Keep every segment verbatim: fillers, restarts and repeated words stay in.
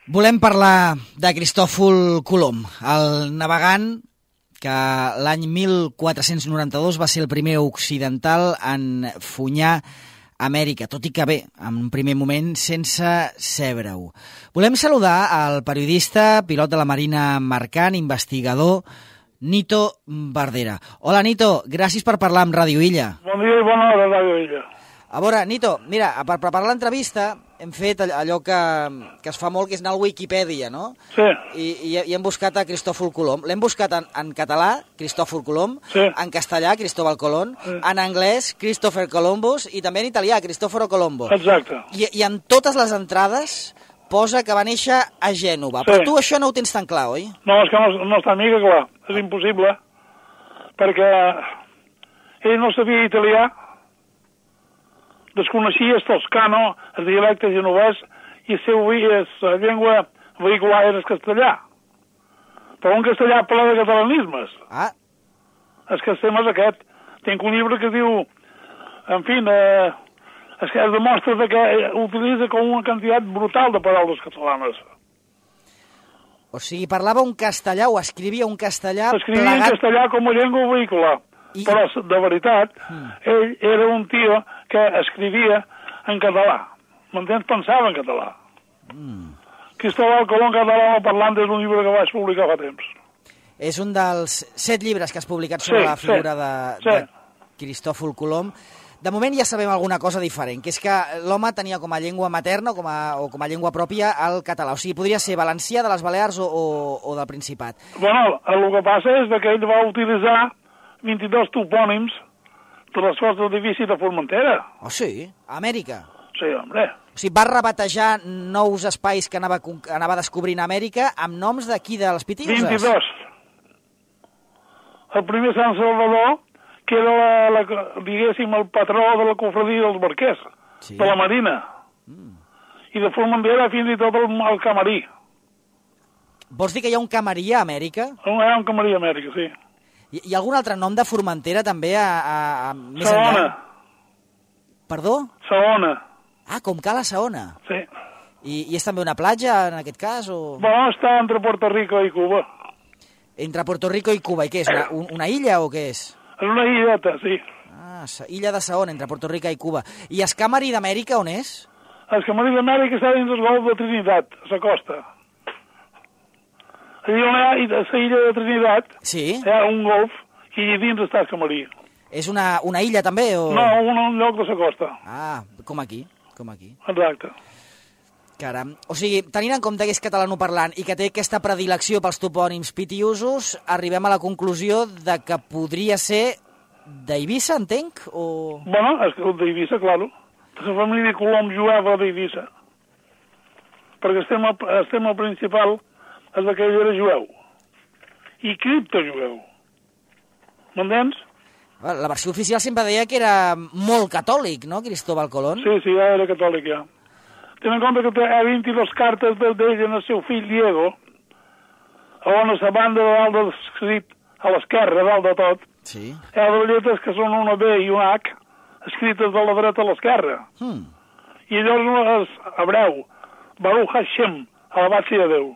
Volem parlar de Cristòfol Colom, el navegant que l'any mil quatre-cents noranta-dos va ser el primer occidental en funyar Amèrica, tot i que bé, en un primer moment sense saber-ho. Volem saludar al periodista, pilot de la Marina Mercant, investigador, Nito Bardera. Hola, Nito, gràcies per parlar amb Ràdio Illa. Bon dia i bona hora, Ràdio Illa. A veure, Nito, mira, per preparar l'entrevista hem fet allò que, que es fa molt, que és anar al Wikipedia, no? Sí. I, i, i hem buscat a Cristòfol Colom. L'hem buscat en, en català, Cristòfol Colom, sí. En castellà, Cristóbal Colón, sí. En anglès, Christopher Columbus, i també en italià, Cristoforo Colombo. Exacte. I, I en totes les entrades posa que va néixer a Gènova. Sí. Però tu això no ho tens tan clar, oi? No, és que no, no està mica clar. És impossible, perquè ell no sabia italià, desconeixia el toscano, el dialecte genovès, i la seva llengua vehicular era el castellà. Però un castellà ple de catalanismes. Ah. El que el tema és aquest. Tinc un llibre que diu, en fi, eh, es que es demostra que utilitza com una quantitat brutal de paraules catalanes. O sigui, parlava un castellà o escrivia un castellà... Escrivia plegat... en castellà com a llengua vehicular. I... Però, de veritat, mm. ell era un tio que escrivia en català. M'entens? Pensava en català. Mm. Cristòfol Colom català parlant és un llibre que vaig publicar fa temps. És un dels set llibres que has publicat sobre sí, la figura sí, de, sí. de Cristòfol Colom. De moment ja sabem alguna cosa diferent, que és que l'home tenia com a llengua materna o com a, o com a llengua pròpia el català. O sigui, podria ser valencià, de les Balears o, o, o del Principat. Bueno, el que passa és que ell va utilitzar vint-i-dos topònims de les costes d'edifici de Formentera. Oh, sí? A Amèrica? Sí, home. O sigui, va rebatejar nous espais que anava, anava descobrint a Amèrica amb noms d'aquí, de les Pitiuses? vint-i-dos. El primer Sant Salvador, que era, la, la, diguéssim, el patró de la cofradia dels barquers, sí. De la Marina. Mm. I de Formentera fins i tot el, el Camarí. Vols dir que hi ha un camarí a Amèrica? Hi ha un camarí a Amèrica, sí. Hi, hi ha algun altre nom de Formentera també a, a, a més Saona. Enllà? Perdó? Saona. Ah, com Cala Saona. Sí. I, I és també una platja, en aquest cas? O... Bueno, està entre Puerto Rico i Cuba. Entre Puerto Rico i Cuba. I què és? Una, un, una illa o què és? És una illeta, sí. Ah, illa de Saona, entre Puerto Rico i Cuba. I el Camarí d'Amèrica on és? El Camarí d'Amèrica està dins del golf de Trinitat, a la costa. Allà on hi ha la illa de Trinitat, sí. Hi ha un golf i dins està el Camarí. És una, una illa també? O... No, un, un lloc de la costa. Ah, com aquí, com aquí. Exacte. Caram. O sigui, tenint en compte que és catalanoparlant i que té aquesta predilecció pels topònims pitiusos, arribem a la conclusió de que podria ser d'Eivissa, entenc? O... Bueno, és que d'Eivissa, claro. La família Colom jueva d'Eivissa. Perquè el tema, el tema principal és que ell era jueu. I criptojueu. M'entens? La versió oficial sempre deia que era molt catòlic, no, Cristòfol Colom? Sí, sí, ja era catòlic, ja. Ten en compte que té vint-i-dos cartes d'ell en el seu fill Diego, on a la banda de dalt del escrit a l'esquerra, dalt de tot, sí. Hi ha dues lletres que són una B i una H, escrites de la dreta a l'esquerra. Hmm. I llavors és hebreu, Baruch Hashem, alabat sia Déu.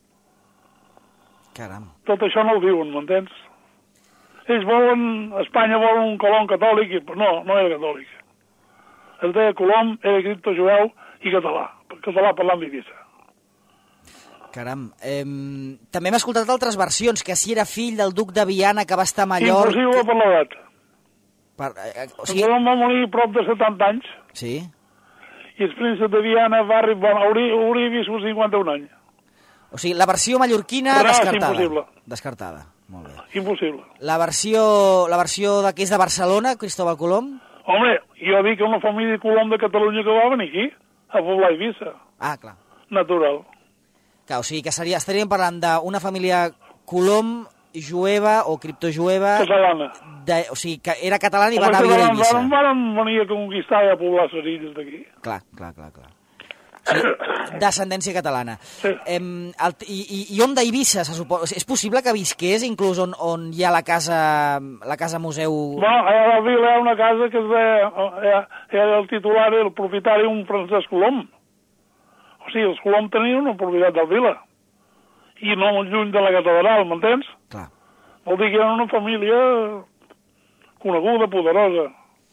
Caram. Tot això no ho diuen, m'entens? Ells volen, Espanya vol un Colom catòlic, i no, no era catòlic. Es deia Colom, era criptojueu i català, català parlant d'Eivissa. Caram. Eh, també hem escoltat altres versions, que si era fill del duc de Viana que va estar a Mallorca... Impossible per l'edat. Per, eh, o sigui... Colom va morir prop de setanta anys. Sí. I el príncep de Viana va arribar, hauria, hauria viscut cinquanta-un anys. O sigui, la versió mallorquina Res, descartada. Impossible. Descartada, molt bé. Impossible. La versió, la versió de que és de Barcelona, Cristòfol Colom? Home, jo dic que una família Colom de Catalunya que va venir aquí, a poblar Eivissa. Ah, clar. Natural. Clar, o sigui que seria, estaríem parlant d'una família Colom jueva o criptojueva... Catalana. De, o sigui, que era catalana i va anar a viure a Eivissa. Van, van venir a conquistar i a poblar les illes d'aquí. Clar, clar, clar, clar. Sí, d'ascendència catalana. Sí. Eh, el, i, i, I on d'Eivissa, se suposa? És possible que visqués inclús on, on hi ha la casa, la casa museu... Bueno, a la vila hi ha una casa que es deia, era el titular, el propietari, un Francesc Colom. O sigui, els Colom tenien una propietat del Vila. I no molt lluny de la catedral, m'entens? Clar. Vol dir que eren una família coneguda, poderosa.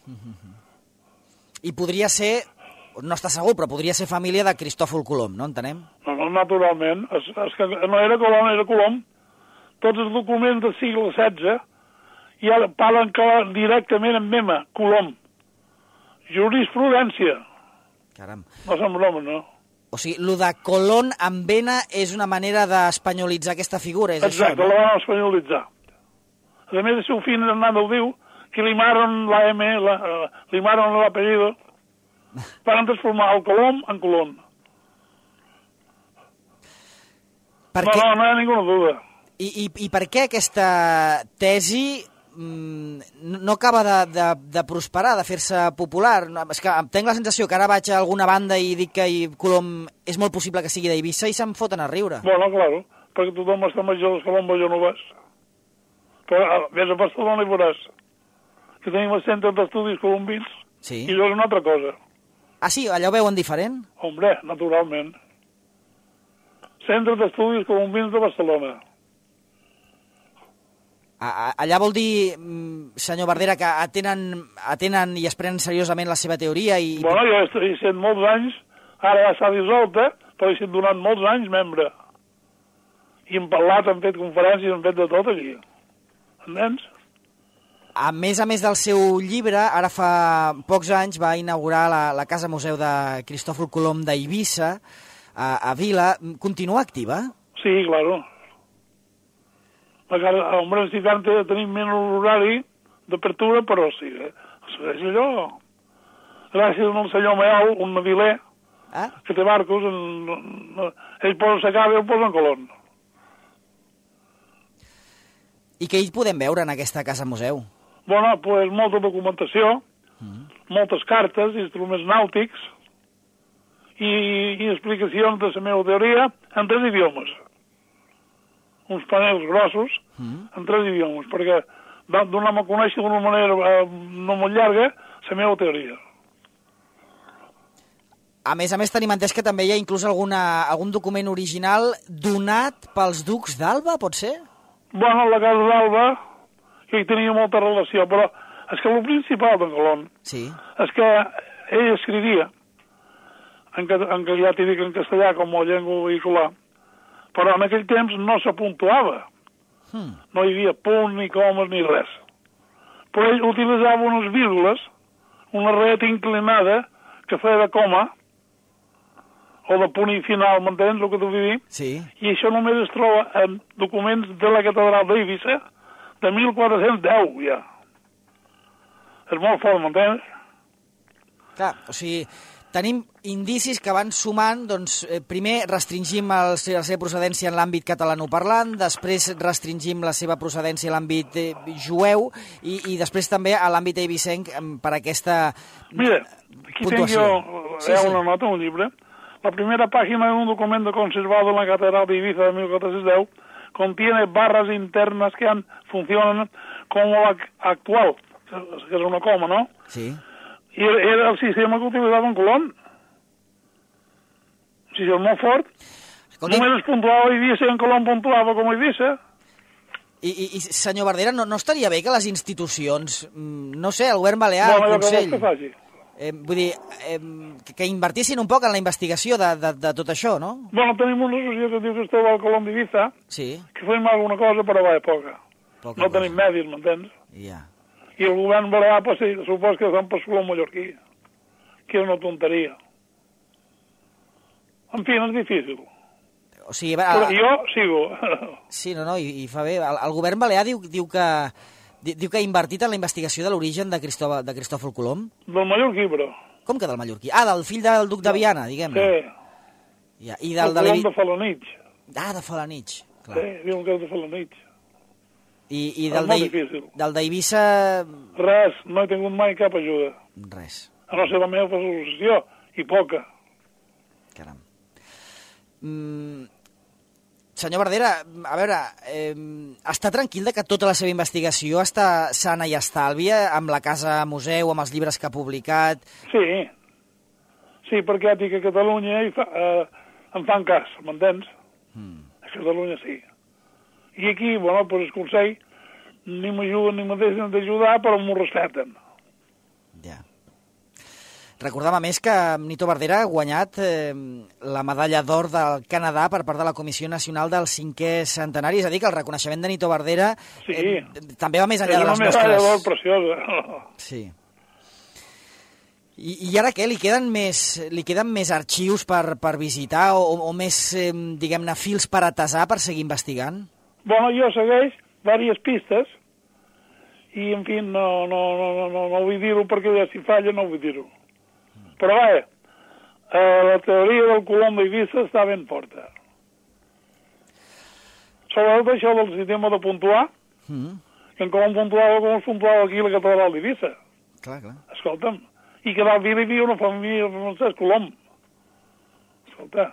I podria ser, no està segur, però podria ser família de Cristòfol Colom, no entenem? No, no, naturalment. És, és que no era Colom, era Colom. Tots els documents del segle setze ja parlen directament en mema, Colom. Jurisprudència. Caram. No són bromes, no? O sigui, lo de Colón amb vena és una manera d'espanyolitzar aquesta figura, és Exacte, això, no? la van espanyolitzar. A més, el seu fill Hernando diu que limaron la M, la, uh, limaron l'apellido, per transformar el Colom en Colón. Per no, què... no, no hi ha ninguna duda. I, i, I per què aquesta tesi mm, no acaba de, de, de prosperar, de fer-se popular? No, és que tenc la sensació que ara vaig a alguna banda i dic que Colom és molt possible que sigui d'Eivissa i se'm foten a riure. Bueno, claro, perquè tothom està major dels Colom, jo no vas. Però vés a Barcelona i veuràs que tenim el centre d'estudis colombins sí. I allò és una altra cosa. Ah, sí? Allò ho veuen diferent? Hombre, naturalment. Centre d'estudis colombins de Barcelona. Allà vol dir, senyor Verdera, que atenen, atenen i es prenen seriosament la seva teoria i... Bueno, jo he estat molts anys, ara ja s'ha dissolt, eh? Però he estat durant molts anys membre. I hem parlat, hem fet conferències, hem fet de tot aquí. Entens? A més a més del seu llibre, ara fa pocs anys va inaugurar la, la Casa Museu de Cristòfol Colom d'Eivissa, a, a Vila. Continua activa? Sí, claro. A un principiante tenim menys horari d'apertura, però sí, eh? És allò. Gràcies al senyor Meol, un nadiler, ah? que té barcos, en, en, ell posa la cava i el posa en Colom. I què hi podem veure en aquesta casa museu? Bueno, pues molta documentació, mm. moltes cartes, instruments nàutics i, i explicacions de la meva teoria en tres idiomes. Uns panels grossos mm. en tres idiomes, perquè va donar-me a conèixer d'una manera eh, no molt llarga la meva teoria. A més a més, tenim entès que també hi ha inclús alguna, algun document original donat pels ducs d'Alba, pot ser? Bueno, la casa d'Alba, que hi tenia molta relació, però és que el principal de Colom sí. és que ell escrivia, en, en que ja t'hi dic en castellà com a llengua vehicular, però en aquell temps no s'apuntuava. Hmm. No hi havia punt, ni comes, ni res. Però ell utilitzava unes vírgules, una ret inclinada que feia de coma, o de punt i final, m'entens el que t'ho vull dir? Sí. I això només es troba en documents de la catedral d'Eivissa de mil quatre-cents deu, ja. És molt fort, m'entens? Clar, o sigui, tenim indicis que van sumant, doncs, eh, primer restringim el, la seva procedència en l'àmbit catalanoparlant, després restringim la seva procedència en l'àmbit eh, jueu i, i després també a l'àmbit eivissenc per aquesta Mira, aquí puntuació. Tengo jo, sí, hi ha una sí. nota, un llibre. La primera página de un documento conservado en la Catedral de Ibiza de mil cuatrocientos deu contiene barras internas que han, funcionan como la actual, que és una coma, ¿no? Sí. I era el sistema que utilitzava en Colom. Un sistema molt fort. Escolti... Només es puntuava a Eivissa i en Colom puntuava com a Eivissa. I, i, i senyor Verdera, no, no estaria bé que les institucions, no sé, el govern balear, no, el Consell... Que faci. Eh, vull dir, eh, que, que invertissin un poc en la investigació de, de, de tot això, no? Bueno, tenim una associació que diu que estava al Colom d'Ibiza, sí. que fem alguna cosa, però va, poca. poca no cosa. Tenim medis, m'entens? Ja. I el govern balear, pues, sí, supos que estan per Colom mallorquí, que és una tonteria. En fi, és difícil. O sigui, va, però jo sigo. Sí, no, no, i, i fa bé. El, el govern balear diu, diu que... Diu que ha invertit en la investigació de l'origen de, Cristòfol, de Cristòfol Colom? Del mallorquí, però. Com que del mallorquí? Ah, del fill del duc de Viana, diguem-ne. Sí. Ja, i del, el Colom de Falanich. Ah, de Falanich. Clar. Sí, diuen que és de Falanich. I, i del, de, del d'Eivissa... Res, no he tingut mai cap ajuda. Res. A no ser la meva associació, i poca. Caram. Mm... Senyor Verdera, a veure, eh, està tranquil de que tota la seva investigació està sana i estàlvia, amb la casa museu, amb els llibres que ha publicat? Sí, sí, perquè ja dic que a Catalunya hi fa, eh, em fan cas, m'entens? Mm. A Catalunya sí. I aquí, bueno, pues el Consell ni m'ajuden ni me deixen d'ajudar, però m'ho respecten. Ja. Recordam, a més, que Nito Bardera ha guanyat eh, la medalla d'or del Canadà per part de la Comissió Nacional del cinquè centenari, és a dir, que el reconeixement de Nito Bardera sí. eh, també va més enllà de les nostres... És una medalla d'or preciosa. Sí. I, I ara què? Li queden més, li queden més arxius per, per visitar o, o més, eh, diguem-ne, fils per atesar per seguir investigant? Bueno, jo segueix diverses pistes i, en fi, no, no, no, no, no, no vull dir-ho perquè ja si falla no vull dir-ho. Però bé, eh, la teoria del Colom d'Eivissa està ben forta. Sobretot això del sistema de puntuar, mm. que com puntuava com es puntuava aquí la catedral d'Eivissa. Clar, clar. Escolta'm, i que a dalt hi havia una família de Francesc Colom. Escolta.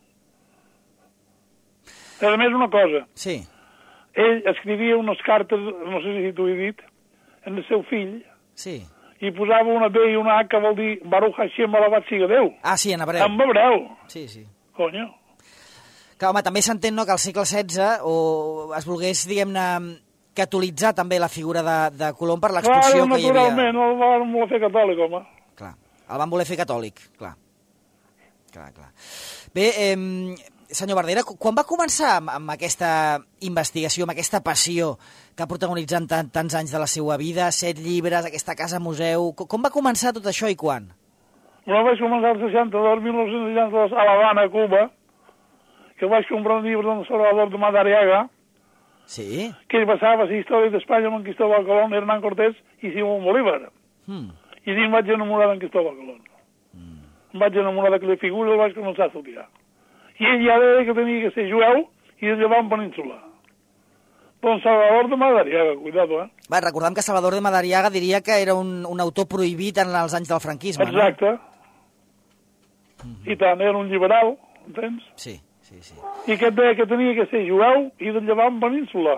A més, una cosa. Sí. Ell escrivia unes cartes, no sé si t'ho he dit, en el seu fill. Sí. I posava una B i una A que vol dir Baruch Hashem alabat siga Déu. Ah, sí, en hebreu. En hebreu. Sí, sí. Conyo. Que, home, també s'entén, no?, que al segle setze o es volgués, diguem-ne, catolitzar també la figura de, de Colom per l'expulsió que hi havia. Clar, naturalment, el van voler fer catòlic, home. Clar, el van voler fer catòlic, clar. Clar, clar. Bé, eh, senyor Bardera, quan va començar amb, amb aquesta investigació, amb aquesta passió que ha protagonitzat tant, tants anys de la seva vida, set llibres, aquesta casa museu, com va començar tot això i quan? Bueno, vaig començar el seixanta-dos, mil nou-cents seixanta-dos, a l'Havana, a Cuba, que vaig comprar un llibre d'en Salvador de Madariaga, sí? que basava la història d'Espanya amb en Cristóbal Colón, Hernán Cortés i Simón Bolívar. Mm. I em vaig enamorar d'en Cristóbal Colón. Mm. Em vaig enamorar d'aquella figura i el vaig començar a estudiar. I ell ja deia que tenia que ser jueu i de llevar en península. Don Salvador de Madariaga, cuidado, eh? Va, recordem que Salvador de Madariaga diria que era un, un autor prohibit en els anys del franquisme, exacte. No? Mm-hmm. I tant, era un liberal, entens? Sí, sí, sí. I que deia que tenia que ser jueu i de llevar en península.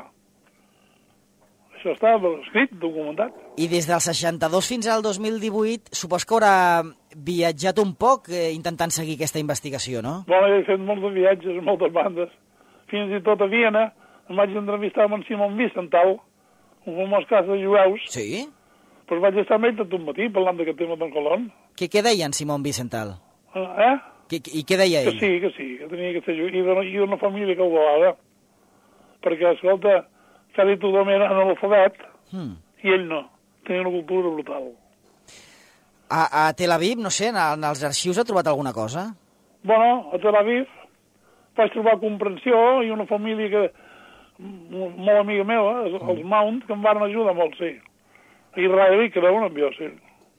Això està escrit, documentat. I des del seixanta-dos fins al dos mil divuit, supos que haurà viatjat un poc eh, intentant seguir aquesta investigació, no? Bueno, he fet molts de viatges a moltes bandes. Fins i tot a Viena em vaig entrevistar amb en Simon Wiesenthal, un famós cas de jueus. Sí? Però vaig estar amb ell tot un matí parlant d'aquest tema d'en Colón. Què, què deia en Simon Wiesenthal? Eh? Que, I què deia ell? Que sí, que sí, que tenia que ser jueu. I d'una família que ho volava. Perquè, escolta, quasi tothom era analfabet, hmm. i ell no. Tenia una cultura brutal. A, a Tel Aviv, no sé, en, en els arxius ha trobat alguna cosa? Bueno, a Tel Aviv vaig trobar comprensió i una família que molt amiga meva, els, els Mount, que em van ajudar molt, sí. I Israeli, que era un envió, sí.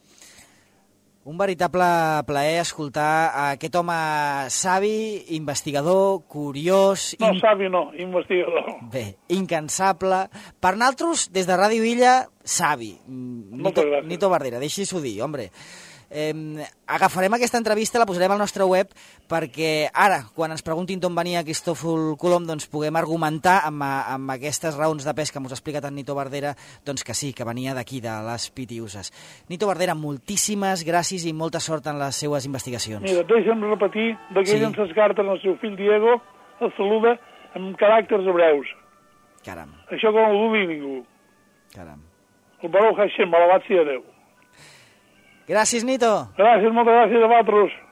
Un veritable plaer escoltar aquest home savi, investigador, curiós... No, in... savi no, investigador. Bé, incansable. Per nosaltres, des de Ràdio Illa, savi. Nito, Nito Bardera, deixi-s'ho dir, hombre. Eh, agafarem aquesta entrevista, la posarem al nostre web perquè ara, quan ens preguntin d'on venia Cristòfol Colom, doncs puguem argumentar amb, amb aquestes raons de pes que ens ha explicat en Nito Bardera, doncs que sí, que venia d'aquí, de les Pitiuses. Nito Bardera, moltíssimes gràcies i molta sort en les seues investigacions. Mira, deixa'm repetir d'aquell sí. En ses cartes al seu fill Diego el saluda amb caràcters hebreus. Caram. Això que no ho dubui ningú. Caram. El Baruch Hashem, alabat sia Déu. Gràcies, Nito. Gràcies, moltes gràcies a vosaltres.